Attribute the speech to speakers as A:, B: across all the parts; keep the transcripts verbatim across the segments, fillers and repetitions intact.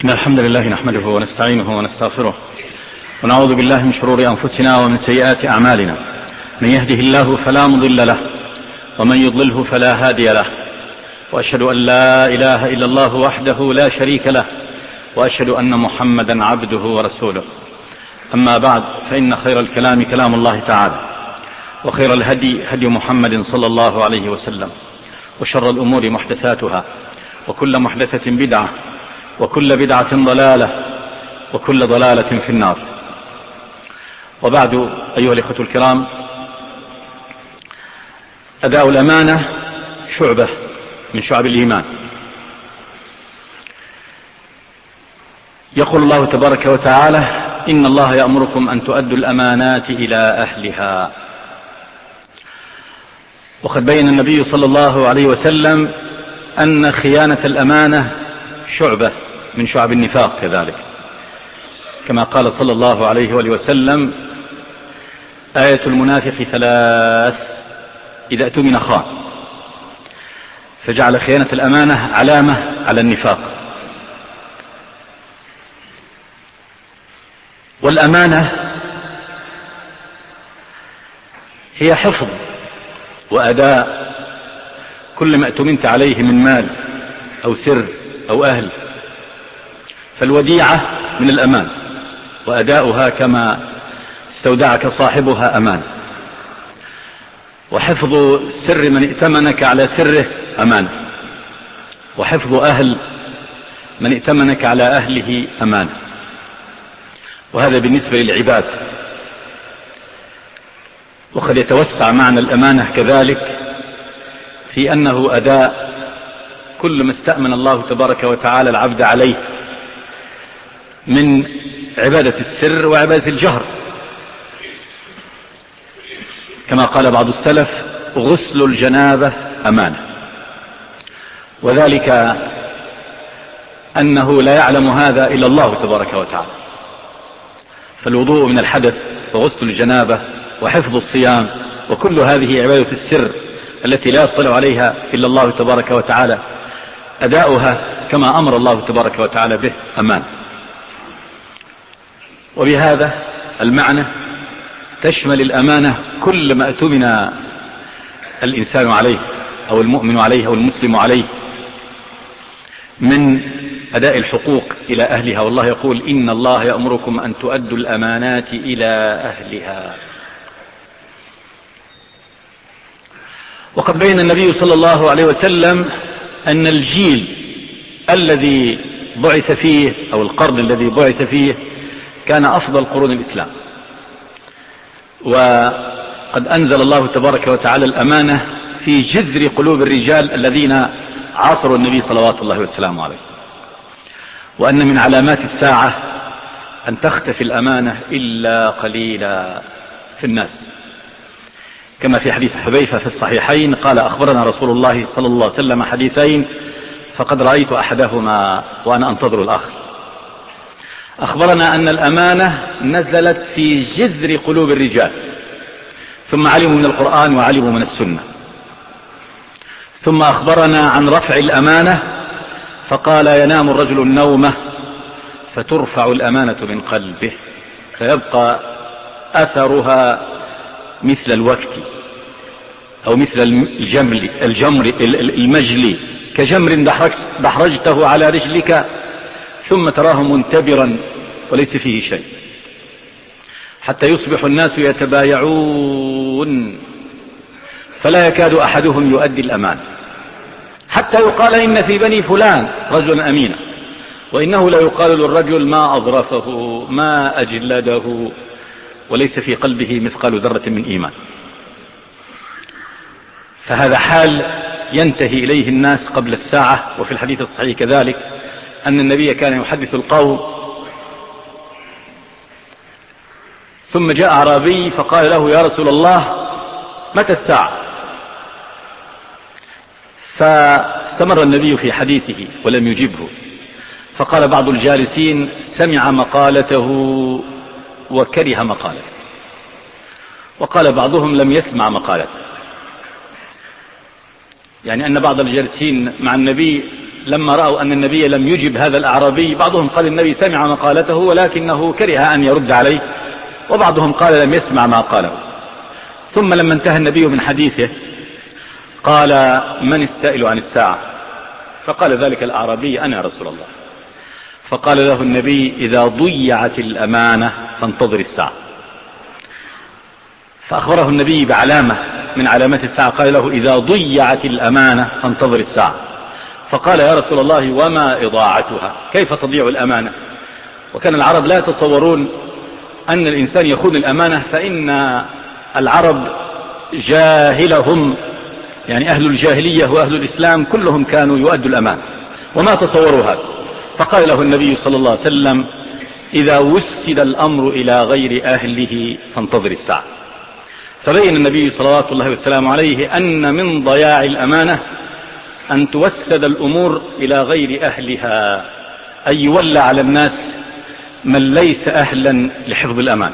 A: إن الحمد لله نحمده ونستعينه ونستغفره ونعوذ بالله من شرور أنفسنا ومن سيئات أعمالنا. من يهده الله فلا مضل له ومن يضلله فلا هادي له، وأشهد أن لا إله إلا الله وحده لا شريك له، وأشهد أن محمدا عبده ورسوله. أما بعد، فإن خير الكلام كلام الله تعالى، وخير الهدي هدي محمد صلى الله عليه وسلم، وشر الأمور محدثاتها، وكل محدثة بدعة، وكل بدعة ضلالة، وكل ضلالة في النار. وبعد، أيها الإخوة الكرام، أداء الأمانة شعبة من شعب الإيمان. يقول الله تبارك وتعالى: إن الله يأمركم أن تؤدوا الأمانات إلى أهلها. وقد بين النبي صلى الله عليه وسلم أن خيانة الأمانة شعبة من شعب النفاق كذلك، كما قال صلى الله عليه وآله وسلم: آية المنافق ثلاث: إذا اؤتمن خان. فجعل خيانة الأمانة علامة على النفاق. والأمانة هي حفظ وأداء كل ما اؤتمنت عليه من مال أو سر أو أهل. فالوديعة من الأمان، وأداؤها كما استودعك صاحبها أمان. وحفظ سر من ائتمنك على سره أمان، وحفظ أهل من ائتمنك على أهله أمان. وهذا بالنسبة للعباد. وقد يتوسع معنى الأمانة كذلك في أنه أداء كل ما استأمن الله تبارك وتعالى العبد عليه من عبادة السر وعبادة الجهر، كما قال بعض السلف: غسل الجنابة أمانة. وذلك أنه لا يعلم هذا إلا الله تبارك وتعالى. فالوضوء من الحدث، وغسل الجنابة، وحفظ الصيام، وكل هذه عبادة السر التي لا يطلع عليها إلا الله تبارك وتعالى، أداؤها كما أمر الله تبارك وتعالى به أمان. وبهذا المعنى تشمل الأمانة كل ما اؤتمن الإنسان عليه أو المؤمن عليه أو المسلم عليه من أداء الحقوق إلى أهلها. والله يقول: إن الله يأمركم أن تؤدوا الأمانات إلى أهلها. وقد بين النبي صلى الله عليه وسلم أن الجيل الذي بعث فيه أو القرن الذي بعث فيه كان أفضل قرون الإسلام. وقد أنزل الله تبارك وتعالى الأمانة في جذر قلوب الرجال الذين عاصروا النبي صلوات الله وسلامه عليه. وأن من علامات الساعة أن تختفي الأمانة إلا قليلا في الناس، كما في حديث حذيفة في الصحيحين قال: أخبرنا رسول الله صلى الله عليه وسلم حديثين فقد رأيت أحدهما وأنا أنتظر الآخر. أخبرنا أن الأمانة نزلت في جذر قلوب الرجال، ثم علموا من القرآن وعلموا من السنة. ثم أخبرنا عن رفع الأمانة فقال: ينام الرجل النومة فترفع الأمانة من قلبه فيبقى أثرها مثل الوقت أو مثل الجمل الجمر المجلي، كجمر دحرجته على رجلك ثم تراه منتبرا وليس فيه شيء، حتى يصبح الناس يتبايعون فلا يكاد أحدهم يؤدي الأمان، حتى يقال: إن في بني فلان رجلا أمينا، وإنه لا يقال للرجل: ما أظرفه، ما أجلده، وليس في قلبه مثقال ذرة من إيمان. فهذا حال ينتهي إليه الناس قبل الساعة. وفي الحديث الصحيح كذلك أن النبي كان يحدث القوم، ثم جاء أعرابي فقال له: يا رسول الله، متى الساعة؟ فاستمر النبي في حديثه ولم يجبه. فقال بعض الجالسين: سمع مقالته وكره مقالته. وقال بعضهم: لم يسمع مقالته، يعني أن بعض الجالسين مع النبي لما رأوا أن النبي لم يجب هذا الأعرابي، بعضهم قال النبي سمع مقالته ولكنه كره أن يرد عليه، وبعضهم قال لم يسمع ما قاله. ثم لما انتهى النبي من حديثه قال من السائل عن الساعة؟ فقال ذلك الأعرابي أنا يا رسول الله. فقال له النبي إذا ضيعت الأمانة فانتظر الساعة. فأخبره النبي بعلامة من علامات الساعة، قال له إذا ضيعت الأمانة فانتظر الساعة. فقال يا رسول الله وما إضاعتها؟ كيف تضيع الأمانة؟ وكان العرب لا يتصورون أن الإنسان يخون الأمانة، فإن العرب جاهلهم يعني أهل الجاهلية وأهل الإسلام كلهم كانوا يؤدوا الأمانة وما تصوروا هذا. فقال له النبي صلى الله عليه وسلم إذا وسد الأمر إلى غير أهله فانتظر الساعة. فبين النبي صلوات الله والسلام عليه أن من ضياع الأمانة أن توسد الأمور إلى غير أهلها، أي يولى على الناس من ليس أهلا لحفظ الأمان.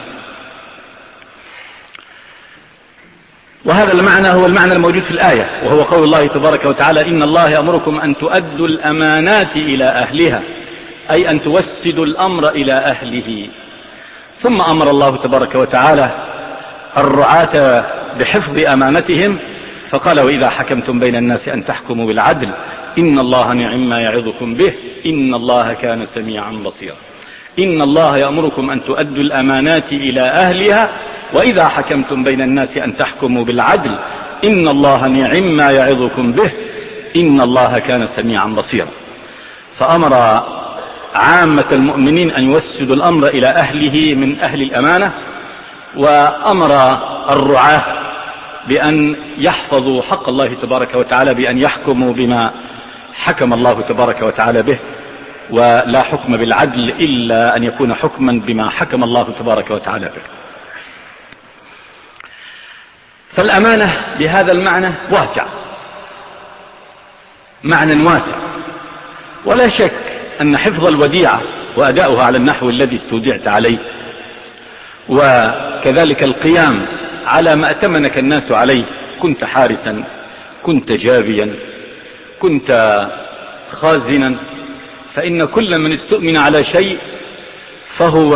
A: وهذا المعنى هو المعنى الموجود في الآية، وهو قول الله تبارك وتعالى إن الله يأمركم أن تؤدوا الأمانات إلى أهلها، أي أن توسدوا الأمر إلى أهله. ثم أمر الله تبارك وتعالى الرعاة بحفظ أمانتهم، فقال وإذا حكمتم بين الناس أن تحكموا بالعدل إن الله نعم ما يعظكم به إن الله كان سميعا بصيرا. إن الله يأمركم أن تؤدوا الأمانات إلى أهلها وإذا حكمتم بين الناس أن تحكموا بالعدل إن الله نعم ما يعظكم به إن الله كان سميعا بصيرا. فأمر عامة المؤمنين أن يوسدوا الأمر إلى أهله من أهل الأمانة، وأمر الرعاة بأن يحفظوا حق الله تبارك وتعالى بأن يحكموا بما حكم الله تبارك وتعالى به، ولا حكم بالعدل إلا أن يكون حكما بما حكم الله تبارك وتعالى به. فالأمانة بهذا المعنى واسع، معنى واسع، ولا شك أن حفظ الوديعة وأداؤها على النحو الذي استودعت عليه، وكذلك القيام على ما أتمنك الناس عليه، كنت حارسا، كنت جابيا، كنت خازنا، فإن كل من استؤمن على شيء فهو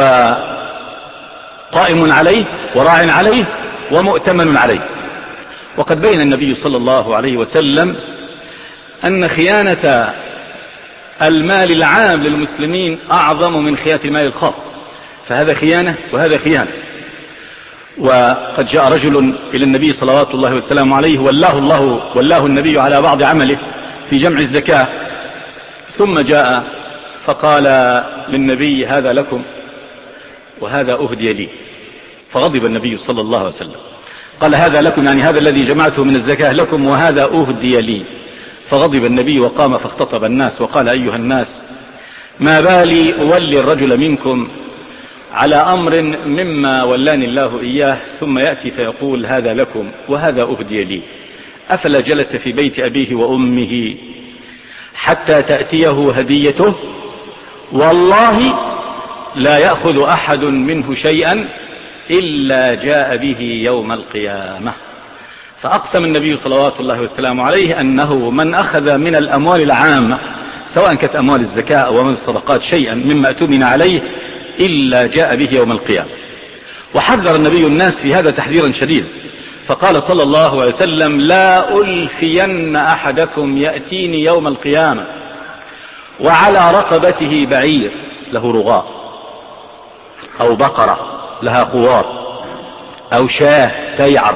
A: قائم عليه وراع عليه ومؤتمن عليه. وقد بين النبي صلى الله عليه وسلم أن خيانة المال العام للمسلمين أعظم من خيانة المال الخاص، فهذا خيانة وهذا خيانة. وقد جاء رجل إلى النبي صلوات الله وسلامه عليه ولاه الله ولاه النبي على بعض عمله في جمع الزكاة، ثم جاء فقال للنبي هذا لكم وهذا أهدي لي. فغضب النبي صلى الله عليه وسلم، قال هذا لكم يعني هذا الذي جمعته من الزكاة لكم وهذا أهدي لي. فغضب النبي وقام فاختطب الناس وقال أيها الناس ما بالي أولي الرجل منكم على أمر مما ولاني الله إياه ثم يأتي فيقول هذا لكم وهذا أهدي لي، أفلا جلس في بيت أبيه وأمه حتى تأتيه هديته والله لا يأخذ أحد منه شيئا إلا جاء به يوم القيامة. فأقسم النبي صلوات الله والسلام عليه أنه من أخذ من الأموال العامة سواء كانت أموال الزكاة أو من الصدقات شيئا مما أتمن عليه إلا جاء به يوم القيامة. وحذر النبي الناس في هذا تحذيرا شديدا، فقال صلى الله عليه وسلم لا ألفين أحدكم يأتيني يوم القيامة وعلى رقبته بعير له رغاء أو بقرة لها خوار أو شاه تيعر.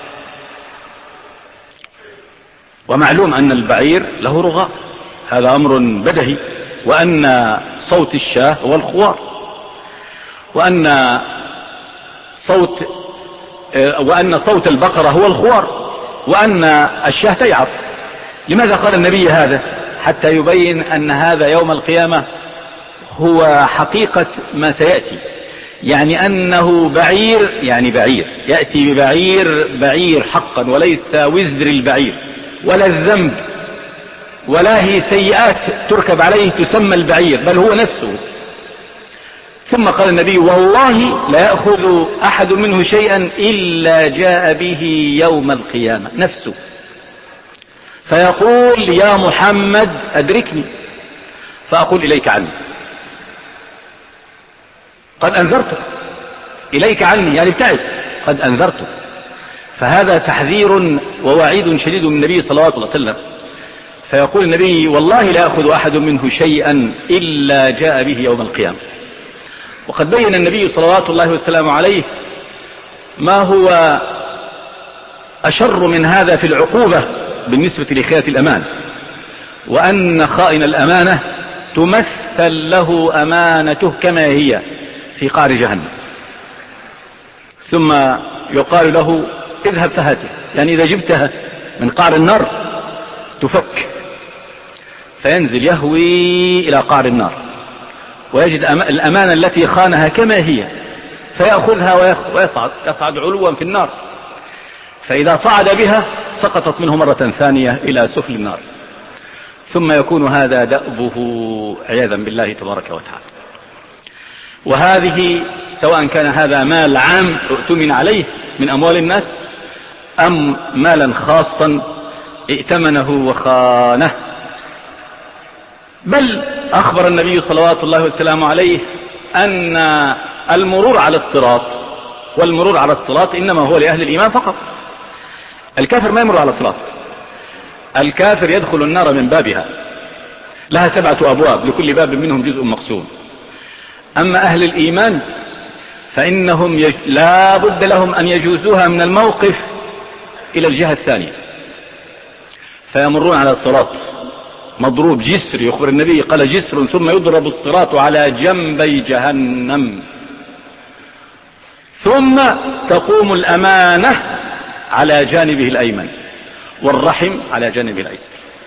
A: ومعلوم أن البعير له رغاء، هذا أمر بدهي، وأن صوت الشاه هو الخوار، وأن صوت وأن صوت البقرة هو الخوار، وأن الشاه تيعر. لماذا قال النبي هذا؟ حتى يبين أن هذا يوم القيامة هو حقيقة ما سيأتي، يعني أنه بعير، يعني بعير يأتي ببعير بعير حقا، وليس وزر البعير ولا الذنب ولا هي سيئات تركب عليه تسمى البعير، بل هو نفسه. ثم قال النبي والله لا يأخذ أحد منه شيئا إلا جاء به يوم القيامة، نفسه. فيقول يا محمد أدركني، فأقول إليك عني، قد أنذرتك، إليك عني يعني ابتعد، قد أنذرتك. فهذا تحذير ووعيد شديد من النبي صلى الله عليه وسلم. فيقول النبي والله لا يأخذ أحد منه شيئا إلا جاء به يوم القيامة. وقد بين النبي صلوات الله وسلامه عليه ما هو أشر من هذا في العقوبة بالنسبة لخيانة الأمان، وأن خائن الأمانة تمثل له أمانته كما هي في قعر جهنم، ثم يقال له اذهب فهاته، يعني إذا جبتها من قعر النار تفك، فينزل يهوي إلى قعر النار ويجد الأمانة التي خانها كما هي، فيأخذها ويصعد يصعد علوا في النار، فإذا صعد بها سقطت منه مرة ثانية إلى سفل النار، ثم يكون هذا دأبه عياذا بالله تبارك وتعالى. وهذه سواء كان هذا مال عام اؤتمن عليه من أموال الناس أم مالا خاصا ائتمنه وخانه. بل أخبر النبي صلوات الله وسلامه عليه أن المرور على الصراط، والمرور على الصراط إنما هو لأهل الإيمان فقط، الكافر ما يمر على الصراط، الكافر يدخل النار من بابها، لها سبعة أبواب لكل باب منهم جزء مقسوم. أما أهل الإيمان فإنهم يج... لا بد لهم أن يجوزوها من الموقف إلى الجهة الثانية، فيمرون على الصراط مضروب جسر، يخبر النبي قال جسر ثم يضرب الصراط على جنبي جهنم، ثم تقوم الأمانة على جانبه الأيمن والرحم على جانبه الأيسر.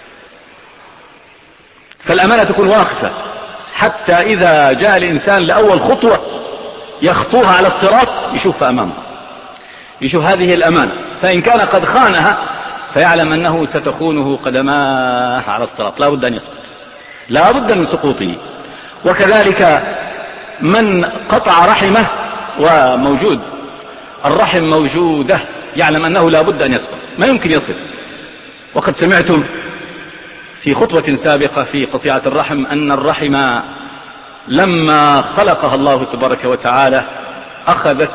A: فالأمانة تكون واقفة حتى إذا جاء الإنسان لأول خطوة يخطوها على الصراط يشوف أمامه، يشوف هذه الأمانة، فإن كان قد خانها فيعلم أنه ستخونه قدماه على الصراط، لا بد أن يسقط، لا بد من سقوطه. وكذلك من قطع رحمه وموجود الرحم موجودة يعلم أنه لا بد أن يسقط، ما يمكن يصل. وقد سمعتم في خطوة سابقة في قطيعة الرحم أن الرحم لما خلقها الله تبارك وتعالى أخذت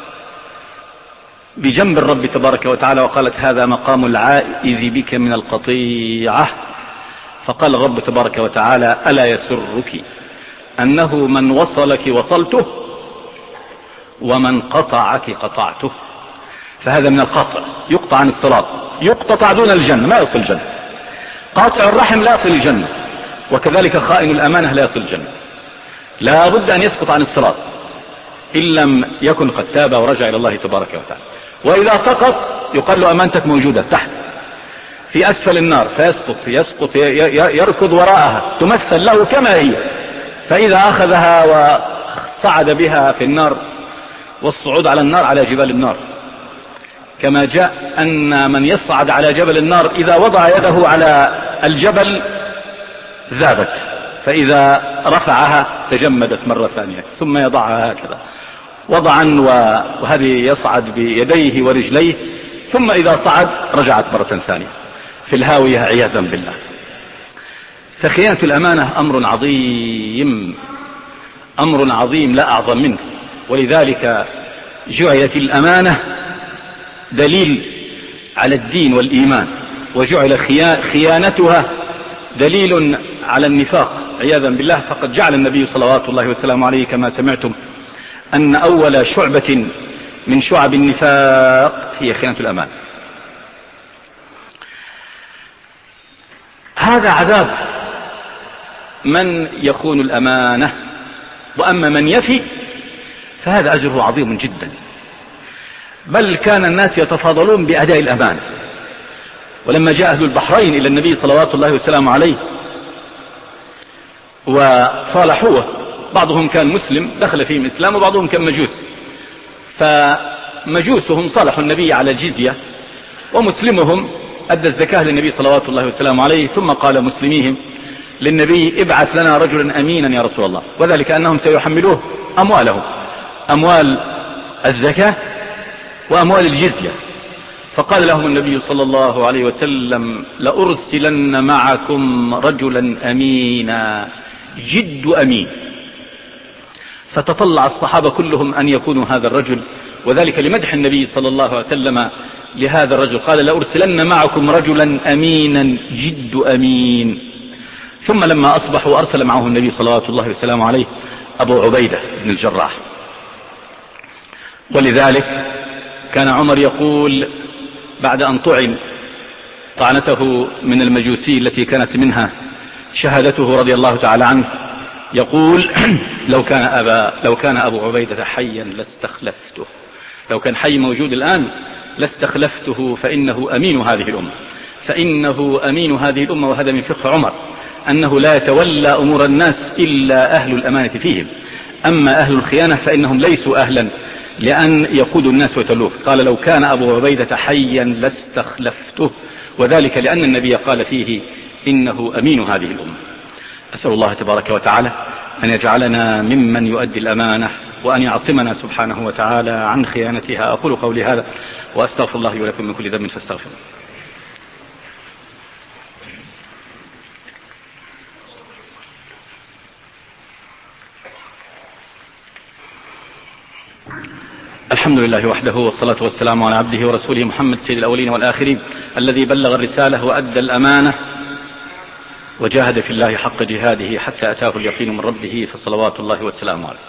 A: بجنب الرب تبارك وتعالى وقالت هذا مقام العائذ بك من القطيعة، فقال الرب تبارك وتعالى ألا يسرك أنه من وصلك وصلته ومن قطعك قطعته. فهذا من القطع، يقطع عن الصراط، يقطع دون الجنة، ما يصل الجنة. قاطع الرحم لا يصل الجنة، وكذلك خائن الأمانة لا يصل الجنة، لا بد أن يسقط عن الصراط إن لم يكن قد تاب ورجع إلى الله تبارك وتعالى. وإذا سقط يقال له أمانتك موجودة تحت في أسفل النار، فيسقط يسقط يركض وراءها تمثل له كما هي، فإذا أخذها وصعد بها في النار، والصعود على النار على جبال النار، كما جاء أن من يصعد على جبل النار إذا وضع يده على الجبل ذابت، فإذا رفعها تجمدت مرة ثانية، ثم يضعها هكذا وضعا، وهذه يصعد بيديه ورجليه، ثم إذا صعد رجعت مرة ثانية في الهاوية عياذا بالله. فخيانة الأمانة أمر عظيم، أمر عظيم لا أعظم منه، ولذلك جعلت الأمانة دليل على الدين والإيمان، وجعل خيانتها دليل على النفاق عياذا بالله. فقد جعل النبي صلوات الله وسلامه عليه كما سمعتم أن أول شعبة من شعب النفاق هي خيانة الأمان. هذا عذاب من يخون الأمانة، وأما من يفي فهذا أجره عظيم جدا. بل كان الناس يتفاضلون بأداء الأمانة، ولما جاء أهل البحرين إلى النبي صلوات الله وسلامه عليه وصالحوه، بعضهم كان مسلم دخل فيهم إسلام وبعضهم كان مجوس، فمجوسهم صالحوا النبي على الجزية، ومسلمهم أدى الزكاة للنبي صلوات الله وسلامه عليه. ثم قال مسلميهم للنبي ابعث لنا رجلا أمينا يا رسول الله، وذلك أنهم سيحملوه أموالهم، أموال الزكاة وأموال الجزية، فقال لهم النبي صلى الله عليه وسلم: لأرسلن معكم رجلا أمينا جد أمين. فتطلع الصحابة كلهم أن يكونوا هذا الرجل، وذلك لمدح النبي صلى الله عليه وسلم لهذا الرجل. قال: لأرسلن معكم رجلا أمينا جد أمين. ثم لما أصبحوا أرسل معه النبي صلوات الله وسلامه عليه أبو عبيدة بن الجراح. ولذلك كان عمر يقول بعد أن طعن طعنته من المجوسي التي كانت منها شهادته رضي الله تعالى عنه، يقول: لو كان أبا لو كان أبو عبيدة حيا لاستخلفته، لو كان حي موجود الآن لاستخلفته، فإنه أمين هذه الأمة، فإنه أمين هذه الأمة. وهذا من فقه عمر، أنه لا يتولى أمور الناس إلا أهل الأمانة فيهم، أما أهل الخيانة فإنهم ليسوا أهلا لأن يقودوا الناس ويتلوه. قال: لو كان أبو عبيدة حيا لاستخلفته، وذلك لأن النبي قال فيه: إنه أمين هذه الأمة. أسأل الله تبارك وتعالى أن يجعلنا ممن يؤدي الأمانة، وأن يعصمنا سبحانه وتعالى عن خيانتها. أقول قولي هذا وأستغفر الله ولكم من كل ذنب فاستغفروا. الحمد لله وحده، والصلاة والسلام على عبده ورسوله محمد سيد الأولين والآخرين، الذي بلغ الرسالة وأدى الأمانة وجاهد في الله حق جهاده حتى أتاه اليقين من ربه، فصلوات الله والسلام عليه.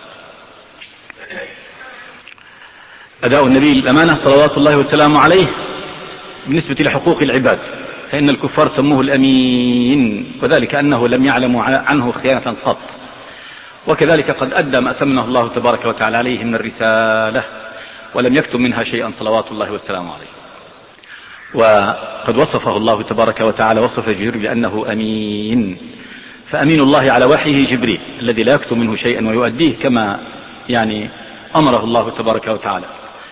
A: أداء النبي الأمانة صلوات الله والسلام عليه بالنسبة لحقوق العباد، فإن الكفار سموه الأمين، وذلك أنه لم يعلموا عنه خيانة قط. وكذلك قد أدى ما أتمنه الله تبارك وتعالى عليه من الرسالة، ولم يكتم منها شيئا صلوات الله والسلام عليه. وقد وصفه الله تبارك وتعالى وصف جبريل بأنه أمين، فأمين الله على وحيه جبريل الذي لا يكتم منه شيئا ويؤديه كما يعني أمره الله تبارك وتعالى.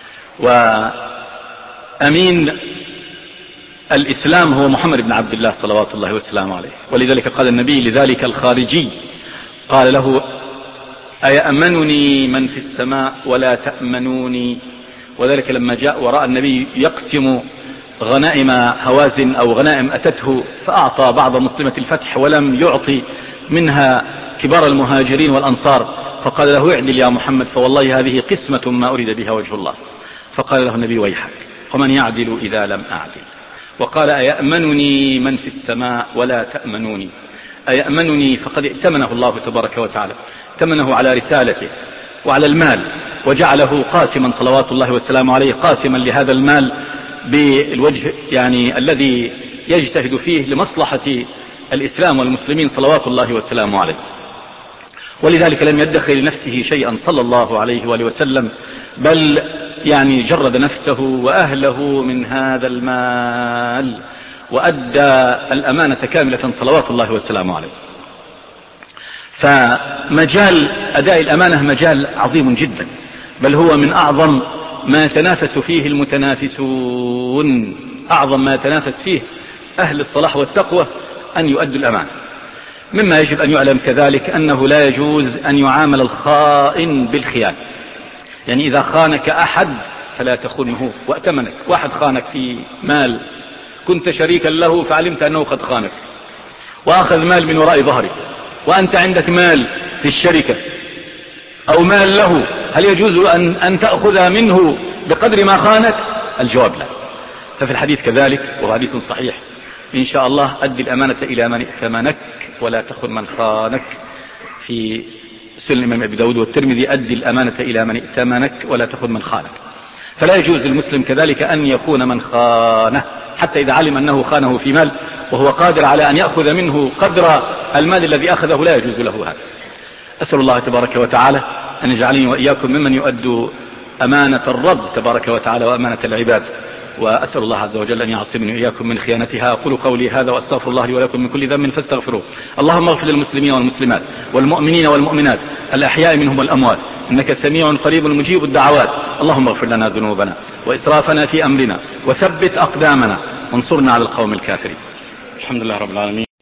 A: وأمين الإسلام هو محمد بن عبد الله صلوات الله والسلام عليه. ولذلك قال النبي لذلك الخارجي، قال له: أيأمنني من في السماء ولا تأمنوني؟ وذلك لما جاء ورأى النبي يقسم غنائم هوازن أو غنائم أتته، فأعطى بعض مسلمة الفتح ولم يعطي منها كبار المهاجرين والأنصار، فقال له: اعدل يا محمد، فوالله هذه قسمة ما أريد بها وجه الله. فقال له النبي: ويحك، ومن يعدل إذا لم أعدل؟ وقال: أيأمنني من في السماء ولا تأمنوني؟ أيأمنني فقد ائتمنه الله تبارك وتعالى، ائتمنه على رسالته وعلى المال، وجعله قاسما صلوات الله والسلام عليه، قاسما لهذا المال بالوجه يعني الذي يجتهد فيه لمصلحة الإسلام والمسلمين صلوات الله والسلام عليه. ولذلك لم يدخر لنفسه شيئا صلى الله عليه وآله وسلم، بل يعني جرد نفسه وأهله من هذا المال، وأدى الأمانة كاملة صلوات الله والسلام عليه. فمجال أداء الأمانة مجال عظيم جدا، بل هو من أعظم ما يتنافس فيه المتنافسون، أعظم ما يتنافس فيه أهل الصلاح والتقوى أن يؤدوا الأمانة. مما يجب أن يعلم كذلك أنه لا يجوز أن يعامل الخائن بالخيانة، يعني إذا خانك أحد فلا تخنه وأتمنك. واحد خانك في مال كنت شريكا له فعلمت أنه قد خانك وأخذ مال من وراء ظهرك، وأنت عندك مال في الشركة أو مال له، هل يجوز أن, أن تأخذ منه بقدر ما خانك؟ الجواب لا. ففي الحديث كذلك، وهو حديث صحيح إن شاء الله: أدي الأمانة إلى من ائتمنك ولا تخن من خانك. في سنن الإمام أبي داود والترمذي: أدي الأمانة إلى من ائتمنك ولا تخن من خانك. فلا يجوز للمسلم كذلك أن يخون من خانه، حتى إذا علم أنه خانه في مال وهو قادر على أن يأخذ منه قدر المال الذي أخذه، لا يجوز له هذا. أسأل الله تبارك وتعالى أن يجعلني وإياكم ممن يؤدوا أمانة الرب تبارك وتعالى وأمانة العباد، وأسأل الله عز وجل أن يعصمني وإياكم من خيانتها. أقول قولي هذا وأستغفر الله لي ولكم من كل ذنب فاستغفروه. اللهم اغفر للمسلمين والمسلمات والمؤمنين والمؤمنات الأحياء منهم والأموات، إنك سميع قريب مجيب الدعوات. اللهم اغفر لنا ذنوبنا وإسرافنا في أمرنا، وثبت أقدامنا، وانصرنا على القوم الكافرين. الحمد لله رب العالمين.